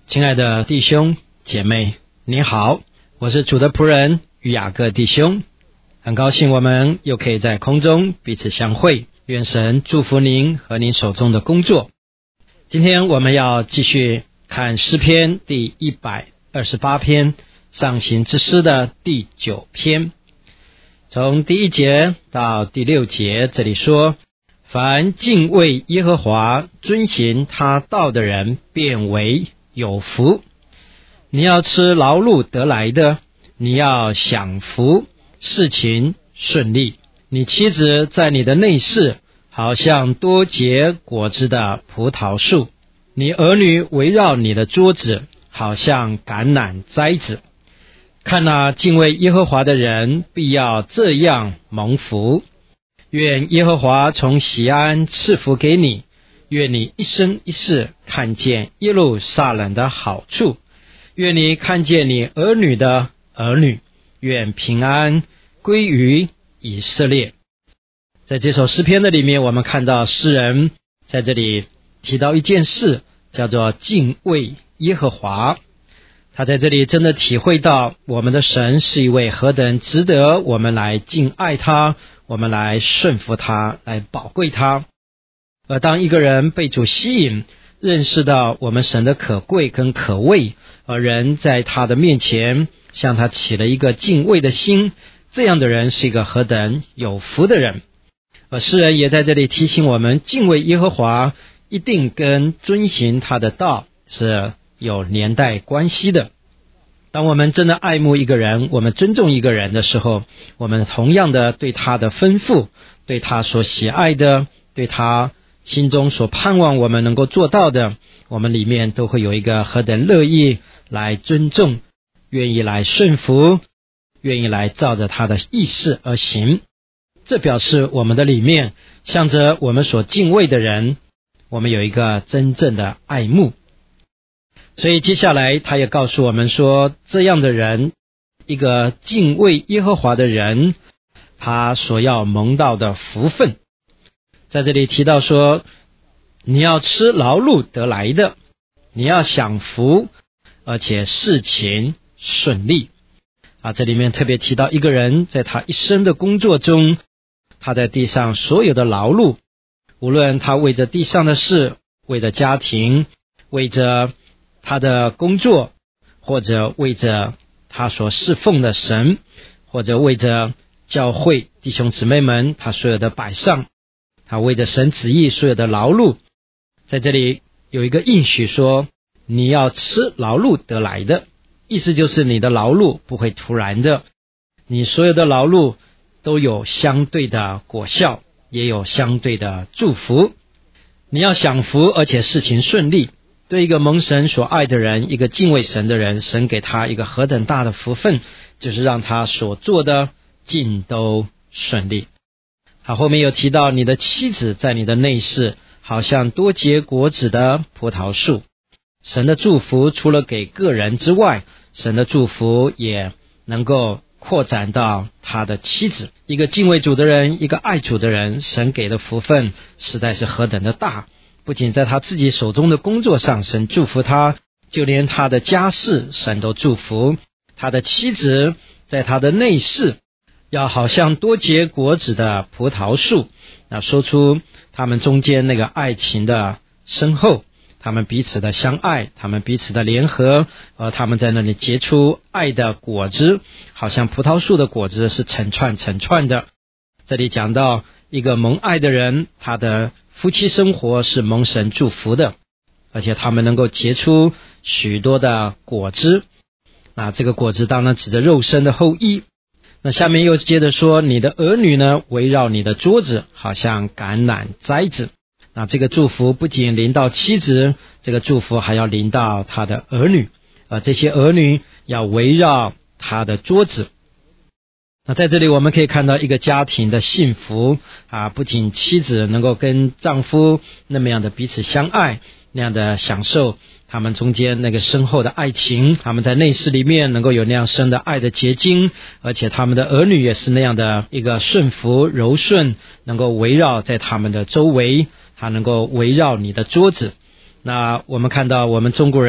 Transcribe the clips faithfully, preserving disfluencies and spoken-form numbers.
亲爱的弟兄姐妹，你好，我是主的仆人与雅各弟兄，很高兴我们又可以在空中彼此相会，愿神祝福您和您手中的工作。今天我们要继续看诗篇第一百二十八篇，上行之诗的第九篇，从第一节到第六节，这里说，凡敬畏耶和华遵行他道的人便为有福。你要吃劳碌得来的，你要享福，事情顺利。你妻子在你的内室，好像多结果子的葡萄树，你儿女围绕你的桌子，好像橄榄栽子。看那敬畏耶和华的人，必要这样蒙福。愿耶和华从锡安赐福给你，愿你一生一世看见耶路撒冷的好处，愿你看见你儿女的儿女，愿平安归于以色列。在这首诗篇的里面，我们看到诗人在这里提到一件事，叫做敬畏耶和华。他在这里真的体会到我们的神是一位何等值得我们来敬爱他，我们来顺服他，来宝贵他。而当一个人被主吸引，认识到我们神的可贵跟可畏，而人在他的面前向他起了一个敬畏的心，这样的人是一个何等有福的人。而诗人也在这里提醒我们，敬畏耶和华一定跟遵行他的道是有年代关系的。当我们真的爱慕一个人，我们尊重一个人的时候，我们同样的对他的吩咐，对他所喜爱的，对他心中所盼望我们能够做到的，我们里面都会有一个何等乐意来尊重，愿意来顺服，愿意来照着他的意思而行。这表示我们的里面向着我们所敬畏的人，我们有一个真正的爱慕。所以接下来他也告诉我们说，这样的人，一个敬畏耶和华的人，他所要蒙到的福分。在这里提到说，你要吃劳碌得来的，你要享福，而且事情顺利。啊，这里面特别提到一个人在他一生的工作中，他在地上所有的劳碌，无论他为着地上的事，为着家庭，为着他的工作，或者为着他所侍奉的神，或者为着教会弟兄姊妹们他所有的摆上，他为着神旨意所有的劳碌，在这里有一个应许说，你要吃劳碌得来的，意思就是你的劳碌不会突然的，你所有的劳碌都有相对的果效，也有相对的祝福。你要享福，而且事情顺利。对一个蒙神所爱的人，一个敬畏神的人，神给他一个何等大的福分，就是让他所做的尽都顺利。他后面又提到，你的妻子在你的内室，好像多结果子的葡萄树。神的祝福除了给个人之外，神的祝福也能够扩展到他的妻子。一个敬畏主的人，一个爱主的人，神给的福分实在是何等的大。不仅在他自己手中的工作上神祝福他，就连他的家事神都祝福。他的妻子在他的内室，要好像多结果子的葡萄树。那说出他们中间那个爱情的深厚，他们彼此的相爱，他们彼此的联合，而他们在那里结出爱的果子，好像葡萄树的果子是成串成串的。这里讲到一个蒙爱的人，他的夫妻生活是蒙神祝福的，而且他们能够结出许多的果子。那这个果子当然指着肉身的后裔。那下面又接着说，你的儿女呢，围绕你的桌子，好像橄榄栽子。那这个祝福不仅临到妻子，这个祝福还要临到他的儿女，而这些儿女要围绕他的桌子。那在这里我们可以看到一个家庭的幸福啊，不仅妻子能够跟丈夫那么样的彼此相爱，那样的享受他们中间那个深厚的爱情，他们在内室里面能够有那样深的爱的结晶，而且他们的儿女也是那样的一个顺服柔顺，能够围绕在他们的周围，他能够围绕你的桌子。那我们看到我们中国人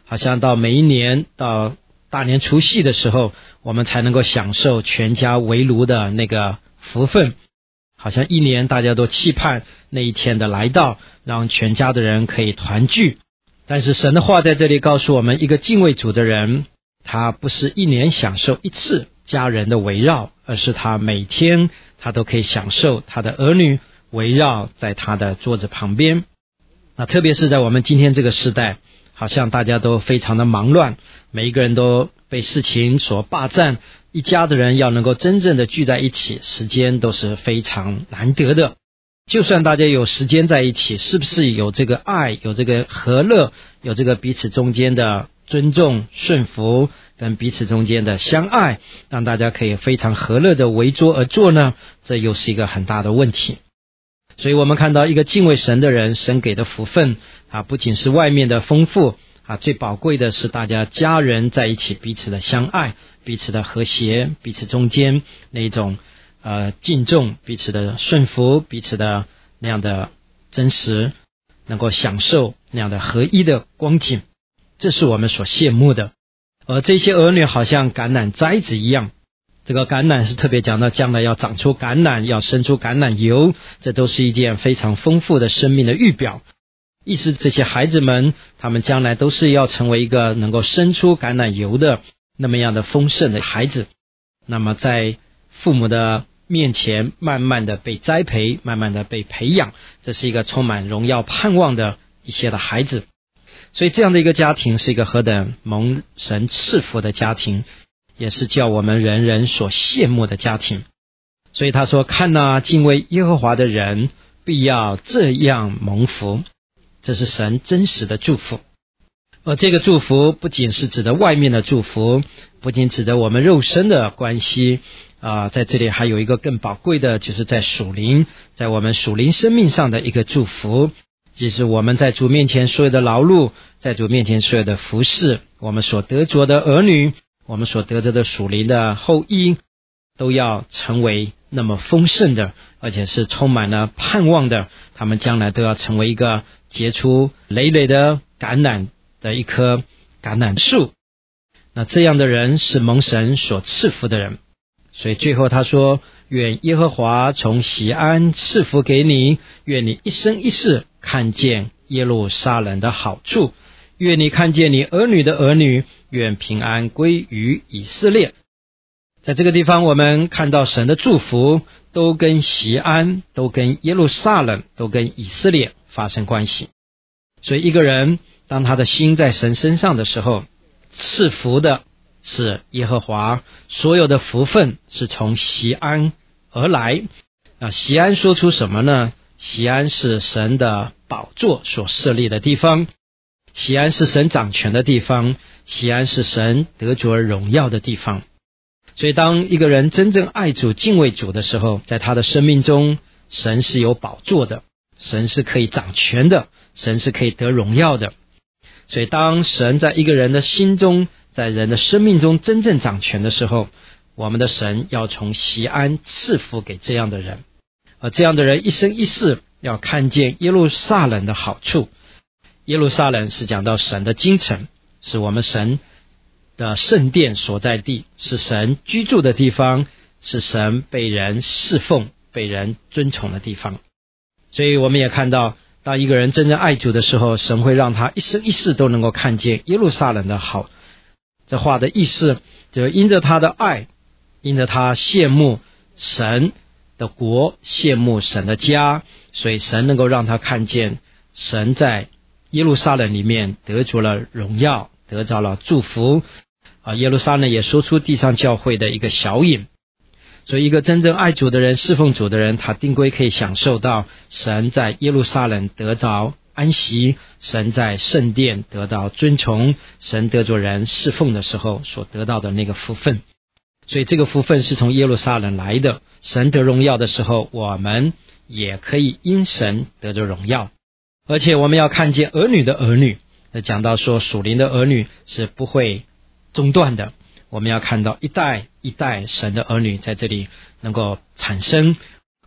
好像到每一年到大年除夕的时候，我们才能够享受全家围炉的那个福分，好像一年大家都期盼那一天的来到，让全家的人可以团聚。但是神的话在这里告诉我们，一个敬畏主的人，他不是一年享受一次家人的围绕，而是他每天他都可以享受他的儿女围绕在他的桌子旁边。那特别是在我们今天这个时代，好像大家都非常的忙乱，每一个人都被事情所霸占，一家的人要能够真正的聚在一起，时间都是非常难得的。就算大家有时间在一起，是不是有这个爱，有这个和乐，有这个彼此中间的尊重顺服，跟彼此中间的相爱，让大家可以非常和乐的围桌而坐呢？这又是一个很大的问题。所以我们看到一个敬畏神的人，神给的福分啊，不仅是外面的丰富啊，最宝贵的是大家家人在一起彼此的相爱，彼此的和谐，彼此中间那种呃敬重，彼此的顺服，彼此的那样的真实，能够享受那样的合一的光景，这是我们所羡慕的。而这些儿女好像橄榄栽子一样，这个橄榄是特别讲到将来要长出橄榄，要生出橄榄油，这都是一件非常丰富的生命的预表。意思这些孩子们，他们将来都是要成为一个能够生出橄榄油的那么样的丰盛的孩子。那么在父母的面前慢慢的被栽培，慢慢的被培养，这是一个充满荣耀盼望的一些的孩子。所以这样的一个家庭是一个何等蒙神赐福的家庭，也是叫我们人人所羡慕的家庭。所以他说，看哪，敬畏耶和华的人必要这样蒙福，这是神真实的祝福。而这个祝福不仅是指的外面的祝福，不仅指的我们肉身的关系啊、呃，在这里还有一个更宝贵的，就是在属灵，在我们属灵生命上的一个祝福，即是我们在主面前所有的劳碌，在主面前所有的服事，我们所得着的儿女，我们所得着的属灵的后裔，都要成为那么丰盛的，而且是充满了盼望的，他们将来都要成为一个结出累累的橄榄的一棵橄榄树。那这样的人是蒙神所赐福的人。所以最后他说，愿耶和华从锡安赐福给你，愿你一生一世看见耶路撒冷的好处，愿你看见你儿女的儿女，愿平安归于以色列。在这个地方我们看到神的祝福都跟锡安，都跟耶路撒冷，都跟以色列发生关系。所以一个人当他的心在神身上的时候，赐福的是耶和华，所有的福分是从锡安而来。那锡安说出什么呢？锡安是神的宝座所设立的地方，锡安是神掌权的地方，锡安是神得着荣耀的地方。所以当一个人真正爱主敬畏主的时候，在他的生命中，神是有宝座的，神是可以掌权的，神是可以得荣耀的。所以当神在一个人的心中，在人的生命中真正掌权的时候，我们的神要从锡安赐福给这样的人，而这样的人一生一世要看见耶路撒冷的好处。耶路撒冷是讲到神的京城，是我们神的圣殿所在地，是神居住的地方，是神被人侍奉被人尊崇的地方。所以我们也看到，当一个人真正爱主的时候，神会让他一生一世都能够看见耶路撒冷的好。这话的意思就因着他的爱，因着他羡慕神的国，羡慕神的家，所以神能够让他看见神在耶路撒冷里面得着了荣耀，得着了祝福啊！耶路撒冷也说出地上教会的一个小影。所以一个真正爱主的人，侍奉主的人，他定规可以享受到神在耶路撒冷得着安息，神在圣殿得到尊崇，神得着人侍奉的时候所得到的那个福分。所以这个福分是从耶路撒冷来的，神得荣耀的时候，我们也可以因神得着荣耀。而且我们要看见儿女的儿女，讲到说属灵的儿女是不会中断的，我们要看到一代一代神的儿女在这里能够产生，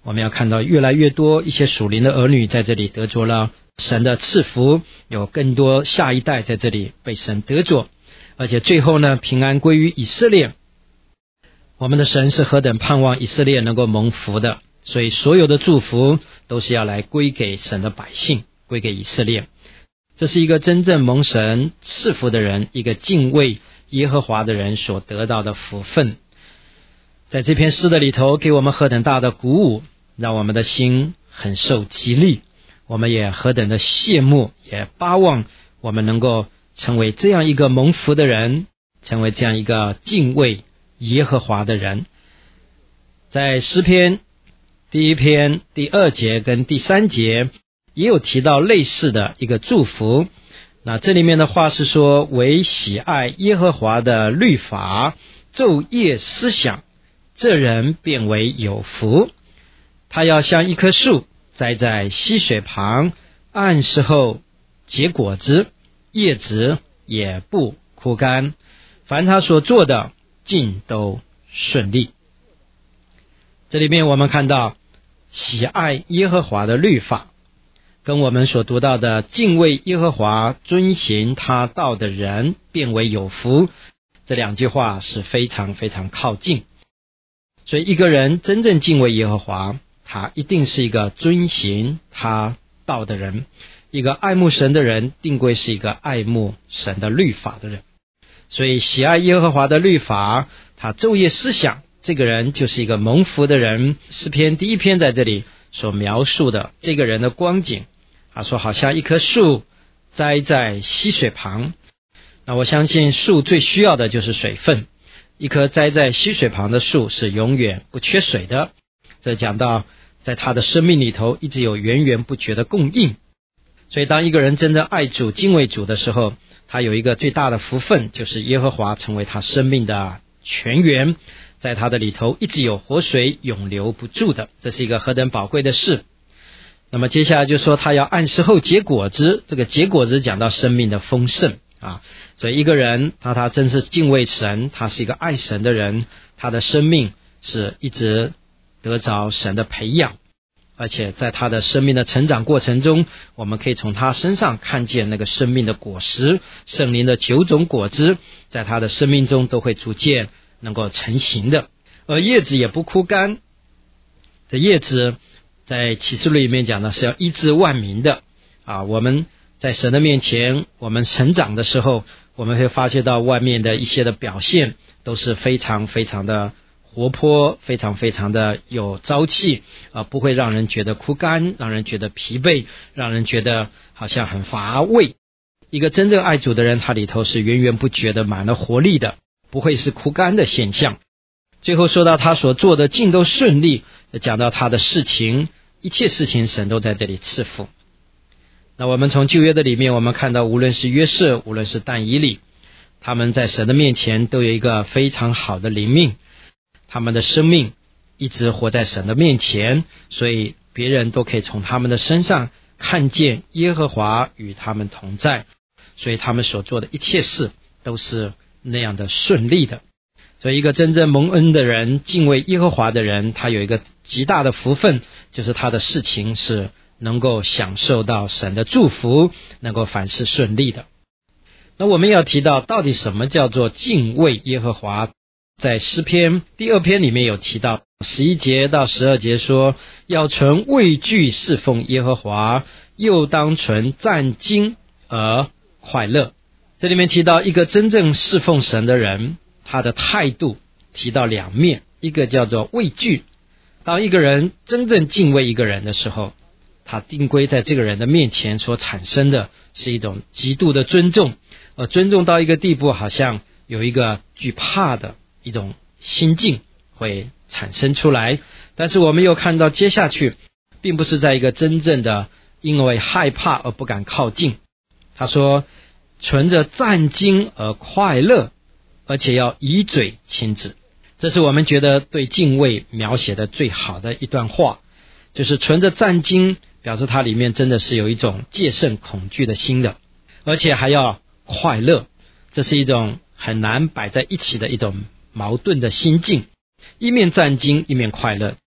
我们要看到越来越多一些属灵的儿女在这里得着了神的赐福，有更多下一代在这里被神得着，而且最后呢，平安归于以色列。我们的神是何等盼望以色列能够蒙福的，所以所有的祝福都是要来归给神的百姓，归给以色列。这是一个真正蒙神赐福的人，一个敬畏耶和华的人所得到的福分。在这篇诗的里头，给我们何等大的鼓舞，让我们的心很受激励。我们也何等的羡慕，也巴望我们能够成为这样一个蒙福的人，成为这样一个敬畏耶和华的人。在诗篇第一篇第二节跟第三节也有提到类似的一个祝福。那这里面的话是说，唯喜爱耶和华的律法，昼夜思想，这人便为有福。他要像一棵树栽在溪水旁，按时候结果子，叶子也不枯干，凡他所做的尽都顺利。这里面我们看到喜爱耶和华的律法，跟我们所读到的敬畏耶和华，遵行他道的人便为有福，这两句话是非常非常靠近。所以一个人真正敬畏耶和华，他一定是一个遵行他道的人。一个爱慕神的人，定规是一个爱慕神的律法的人。所以喜爱耶和华的律法，他昼夜思想，这个人就是一个蒙福的人。诗篇第一篇在这里所描述的这个人的光景，他说好像一棵树栽在溪水旁。那我相信树最需要的就是水分，一棵栽在溪水旁的树是永远不缺水的。这讲到在他的生命里头一直有源源不绝的供应。所以当一个人真正爱主敬畏主的时候，他有一个最大的福分，就是耶和华成为他生命的泉源，在他的里头一直有活水永流不住的，这是一个何等宝贵的事。那么接下来就说他要按时候结果子，这个结果子讲到生命的丰盛啊。所以一个人他他真是敬畏神，他是一个爱神的人，他的生命是一直得着神的培养，而且在他的生命的成长过程中，我们可以从他身上看见那个生命的果实，圣灵的九种果子在他的生命中都会逐渐能够成型的。而叶子也不枯干，这叶子在启示录里面讲的是要医治万民的啊。我们在神的面前，我们成长的时候，我们会发觉到外面的一些的表现都是非常非常的活泼，非常非常的有朝气啊，不会让人觉得枯干，让人觉得疲惫，让人觉得好像很乏味。一个真正爱主的人，他里头是源源不绝的满了活力的，不会是枯干的现象。最后说到他所做的尽都顺利，讲到他的事情，一切事情神都在这里赐福。那我们从旧约的里面，我们看到无论是约瑟，无论是但以理，他们在神的面前都有一个非常好的灵命，他们的生命一直活在神的面前，所以别人都可以从他们的身上看见耶和华与他们同在，所以他们所做的一切事都是那样的顺利的。所以一个真正蒙恩的人，敬畏耶和华的人，他有一个极大的福分，就是他的事情是能够享受到神的祝福，能够凡事顺利的。那我们要提到到底什么叫做敬畏耶和华，在诗篇第二篇里面有提到，十一节到十二节说，要存畏惧侍奉耶和华，又当存战兢而快乐。这里面提到一个真正侍奉神的人，他的态度提到两面，一个叫做畏惧。当一个人真正敬畏一个人的时候，他定规在这个人的面前所产生的是一种极度的尊重，而尊重到一个地步，好像有一个惧怕的一种心境会产生出来。但是我们又看到接下去并不是在一个真正的因为害怕而不敢靠近，他说存着战兢而快乐，而且要以嘴亲子。这是我们觉得对敬畏描写的最好的一段话，就是存着战兢，表示它里面真的是有一种戒慎恐惧的心的，而且还要快乐，这是一种很难摆在一起的一种矛盾的心境，一面战兢一面快乐，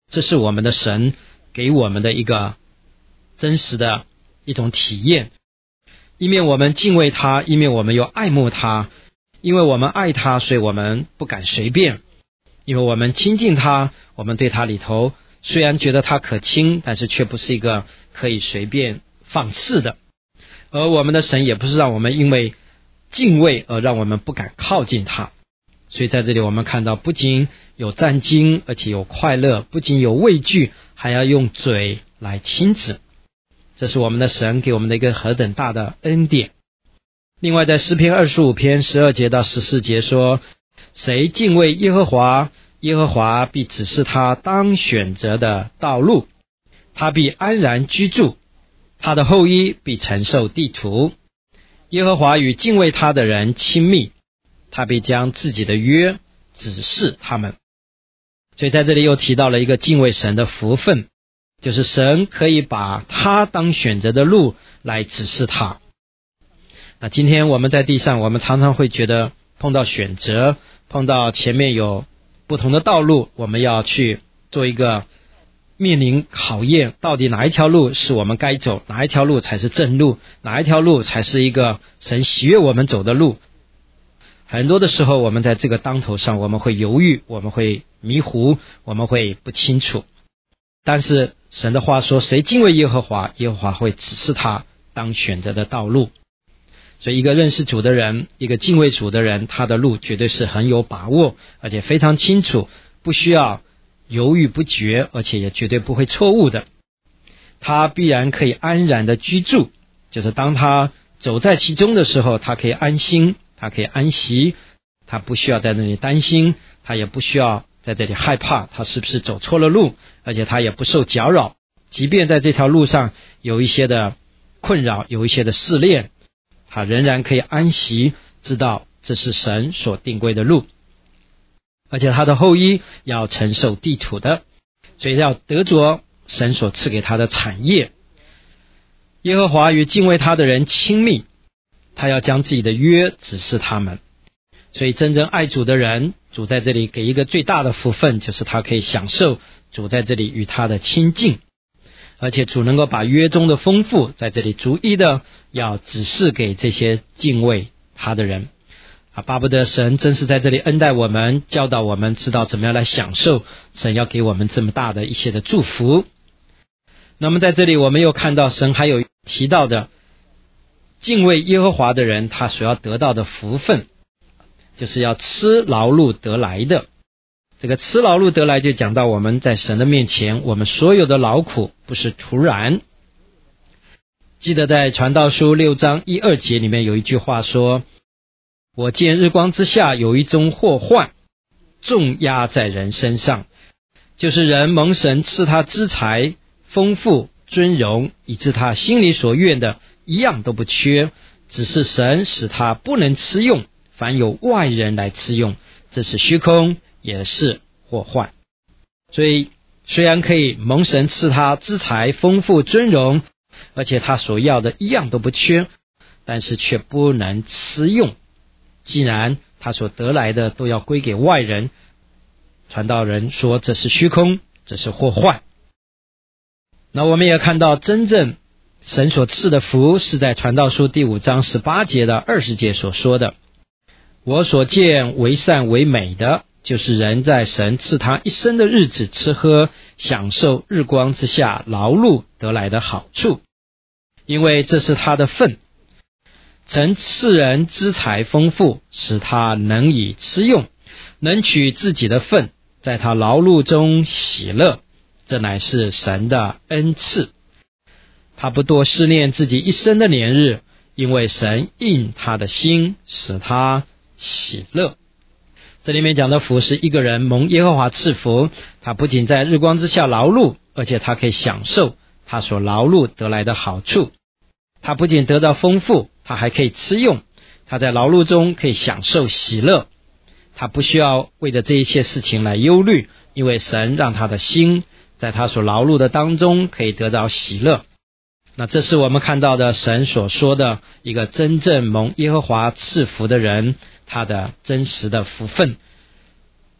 这是我们的神给我们的一个真实的一种体验。一面我们敬畏他，一面我们又爱慕他。因为我们爱他，所以我们不敢随便。因为我们亲近他，我们对他里头虽然觉得他可亲，但是却不是一个可以随便放肆的。而我们的神也不是让我们因为敬畏而让我们不敢靠近他。所以在这里我们看到，不仅有战兢，而且有快乐，不仅有畏惧，还要用嘴来亲子。这是我们的神给我们的一个何等大的恩典。另外在诗篇二十五篇十二节到十四节说，谁敬畏耶和华，耶和华必指示他当选择的道路，他必安然居住，他的后裔必承受地土。耶和华与敬畏他的人亲密，他必将自己的约指示他们。所以在这里又提到了一个敬畏神的福分，就是神可以把他当选择的路来指示他。那今天我们在地上，我们常常会觉得碰到选择，碰到前面有不同的道路，我们要去做一个面临考验，到底哪一条路是我们该走，哪一条路才是正路，哪一条路才是一个神喜悦我们走的路。很多的时候我们在这个当头上，我们会犹豫，我们会迷糊，我们会不清楚。但是神的话说，谁敬畏耶和华，耶和华会指示他当选择的道路。所以一个认识主的人，一个敬畏主的人，他的路绝对是很有把握，而且非常清楚，不需要犹豫不决，而且也绝对不会错误的。他必然可以安然的居住，就是当他走在其中的时候，他可以安心，他可以安息，他不需要在那里担心，他也不需要在这里害怕他是不是走错了路，而且他也不受搅扰。即便在这条路上有一些的困扰，有一些的试炼，他仍然可以安息，知道这是神所定规的路。而且他的后裔要承受地土的，所以要得着神所赐给他的产业。耶和华与敬畏他的人亲密，他要将自己的约指示他们。所以真正爱主的人，主在这里给一个最大的福分，就是他可以享受主在这里与他的亲近。而且主能够把约中的丰富在这里逐一的要指示给这些敬畏他的人啊，巴不得神真是在这里恩待我们，教导我们知道怎么样来享受神要给我们这么大的一些的祝福。那么在这里我们又看到神还有提到的敬畏耶和华的人，他所要得到的福分，就是要吃劳碌得来的。这个吃劳碌得来就讲到我们在神的面前，我们所有的劳苦不是徒然。记得在传道书六章一二节里面有一句话说，我见日光之下有一种祸患重压在人身上，就是人蒙神赐他资财丰富尊荣，以致他心里所愿的一样都不缺，只是神使他不能吃用，凡有外人来吃用，这是虚空，也是祸患。所以虽然可以蒙神赐他资财丰富尊荣，而且他所要的一样都不缺，但是却不能吃用。既然他所得来的都要归给外人，传道人说这是虚空，这是祸患。那我们也看到真正神所赐的福是在传道书第五章十八节的二十节所说的，我所见为善为美的，就是人在神赐他一生的日子吃喝，享受日光之下劳碌得来的好处，因为这是他的份。曾赐人资财丰富，使他能以吃用，能取自己的份，在他劳碌中喜乐，这乃是神的恩赐。他不多思念自己一生的年日，因为神应他的心，使他喜乐。这里面讲的福是一个人蒙耶和华赐福，他不仅在日光之下劳碌，而且他可以享受他所劳碌得来的好处。他不仅得到丰富，他还可以吃用，他在劳碌中可以享受喜乐。他不需要为了这一切事情来忧虑，因为神让他的心在他所劳碌的当中可以得到喜乐。那这是我们看到的神所说的一个真正蒙耶和华赐福的人，他的真实的福分。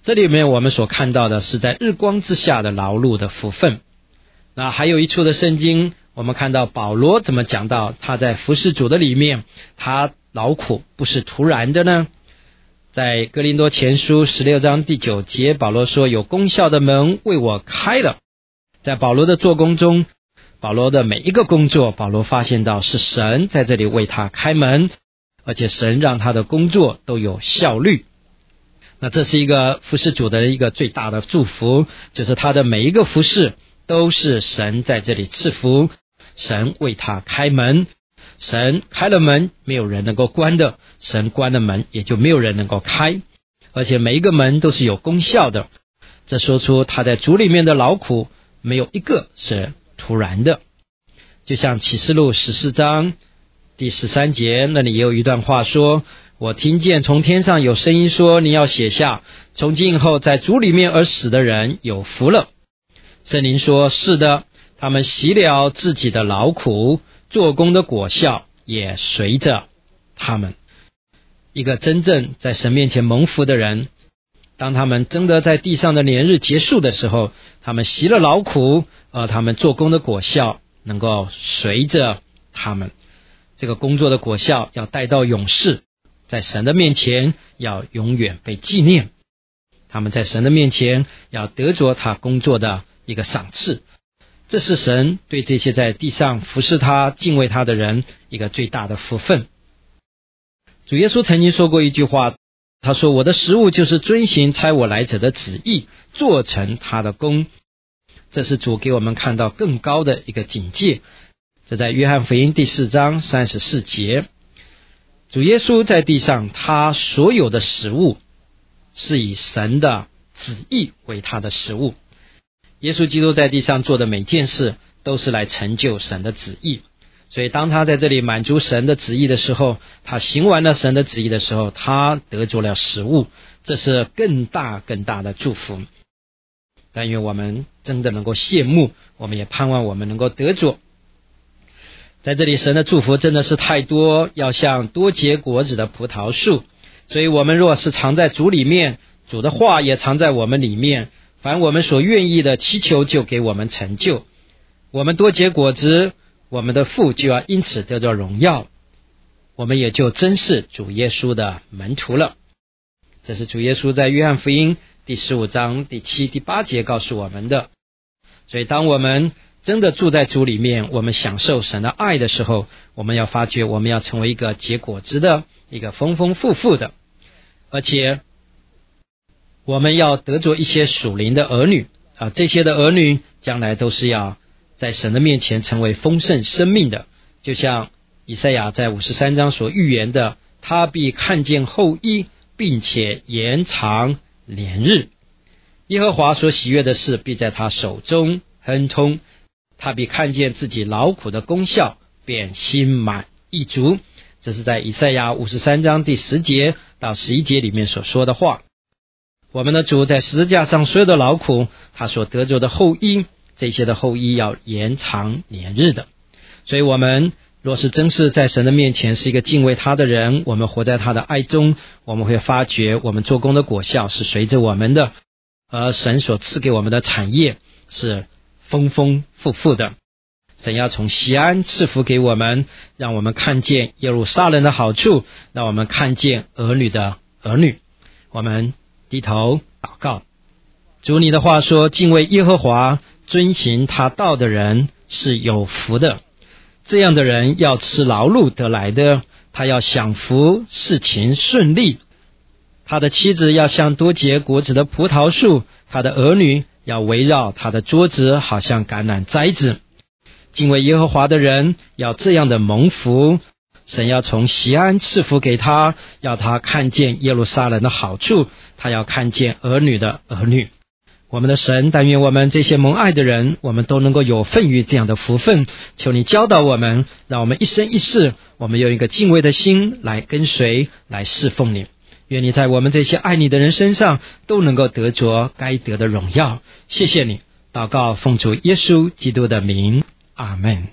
这里面我们所看到的是在日光之下的劳碌的福分。那还有一处的圣经，我们看到保罗怎么讲到他在服事主的里面，他劳苦不是突然的呢？在哥林多前书十六章第九节，保罗说，有功效的门为我开了。在保罗的做工中，保罗的每一个工作，保罗发现到是神在这里为他开门，而且神让他的工作都有效率。那这是一个服事主的一个最大的祝福，就是他的每一个服事都是神在这里赐福，神为他开门，神开了门没有人能够关的，神关了门也就没有人能够开，而且每一个门都是有功效的。这说出他在主里面的劳苦没有一个是突然的。就像启示录十四章第十三节，那里也有一段话说，我听见从天上有声音说，你要写下，从今以后在主里面而死的人有福了。圣灵说，是的，他们习了自己的劳苦，做工的果效也随着他们。一个真正在神面前蒙福的人，当他们真的在地上的年日结束的时候，他们习了劳苦，而他们做工的果效能够随着他们。这个工作的果效要带到永世，在神的面前要永远被纪念。他们在神的面前要得着他工作的一个赏赐，这是神对这些在地上服侍他敬畏他的人一个最大的福分。主耶稣曾经说过一句话，他说，我的食物就是遵行差我来者的旨意，做成他的工。这是主给我们看到更高的一个警戒。这在约翰福音第四章三十四节，主耶稣在地上他所有的食物是以神的旨意为他的食物。耶稣基督在地上做的每件事都是来成就神的旨意，所以当他在这里满足神的旨意的时候，他行完了神的旨意的时候，他得着了食物，这是更大更大的祝福。但愿我们真的能够羡慕，我们也盼望我们能够得着。在这里神的祝福真的是太多，要像多结果子的葡萄树，所以我们若是藏在主里面，主的话也藏在我们里面，凡我们所愿意的祈求就给我们成就。我们多结果子，我们的父就要因此得着荣耀，我们也就真是主耶稣的门徒了。这是主耶稣在约翰福音第十五章第七、第八节告诉我们的。所以当我们真的住在主里面，我们享受神的爱的时候，我们要发觉我们要成为一个结果子的，一个丰丰富富的，而且我们要得着一些属灵的儿女啊，这些的儿女将来都是要在神的面前成为丰盛生命的。就像以赛亚在五十三章所预言的，他必看见后裔，并且延长年日。耶和华所喜悦的事必在他手中亨通，他必看见自己劳苦的功效，便心满意足。这是在以赛亚五十三章第十节到十一节里面所说的话。我们的主在十字架上所有的劳苦，他所得着的后裔，这些的后裔要延长年日的。所以我们若是真是在神的面前是一个敬畏他的人，我们活在他的爱中，我们会发觉我们做工的果效是随着我们的，而神所赐给我们的产业是丰丰富富的。神要从锡安赐福给我们，让我们看见耶路撒冷的好处，让我们看见儿女的儿女。我们低头祷告。主，你的话说，敬畏耶和华，遵行他道的人是有福的。这样的人要吃劳碌得来的，他要享福，事情顺利。他的妻子要像多结果子的葡萄树，他的儿女要围绕他的桌子，好像橄榄栽子。敬畏耶和华的人要这样的蒙福，神要从锡安赐福给他，要他看见耶路撒冷的好处，他要看见儿女的儿女。我们的神，但愿我们这些蒙爱的人，我们都能够有份于这样的福分。求你教导我们，让我们一生一世，我们用一个敬畏的心来跟随，来侍奉你。愿你在我们这些爱你的人身上都能够得着该得的荣耀。谢谢你，祷告奉主耶稣基督的名，阿们。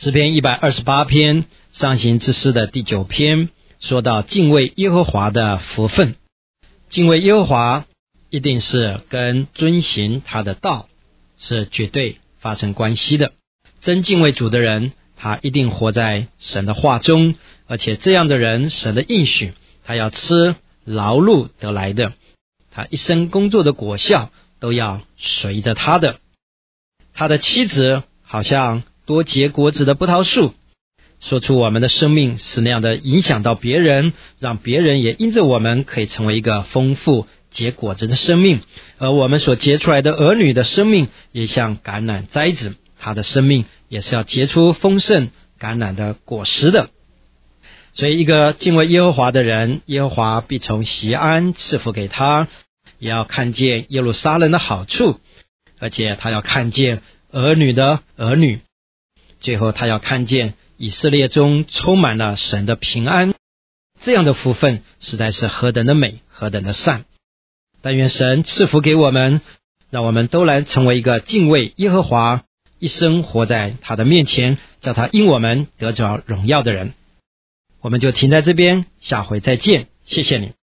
诗篇一百二十八篇上行之诗的第九篇说到敬畏耶和华的福分。敬畏耶和华一定是跟遵行他的道是绝对发生关系的。真敬畏主的人，他一定活在神的话中，而且这样的人，神的应许他要吃劳碌得来的，他一生工作的果效都要随着他的。他的妻子好像多结果子的葡萄树，说出我们的生命是那样的影响到别人，让别人也因着我们可以成为一个丰富结果子的生命。而我们所结出来的儿女的生命也像橄榄栽子，他的生命也是要结出丰盛橄榄的果实的。所以一个敬畏耶和华的人，耶和华必从锡安赐福给他，也要看见耶路撒冷的好处，而且他要看见儿女的儿女，最后他要看见以色列中充满了神的平安。这样的福分实在是何等的美，何等的善。但愿神赐福给我们，让我们都来成为一个敬畏耶和华，一生活在他的面前，叫他因我们得着荣耀的人。我们就停在这边，下回再见，谢谢你。